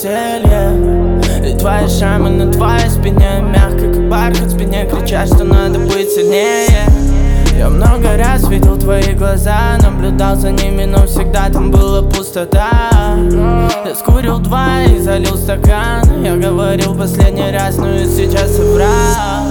веселье. И твои шрамы на твоей спине мягко, как бархат в спине, кричат, что надо быть сильнее. Я много раз видел твои глаза, наблюдал за ними, но всегда там была пустота. Я скурил два и залил стакан. Я говорил последний раз, но и сейчас соврал.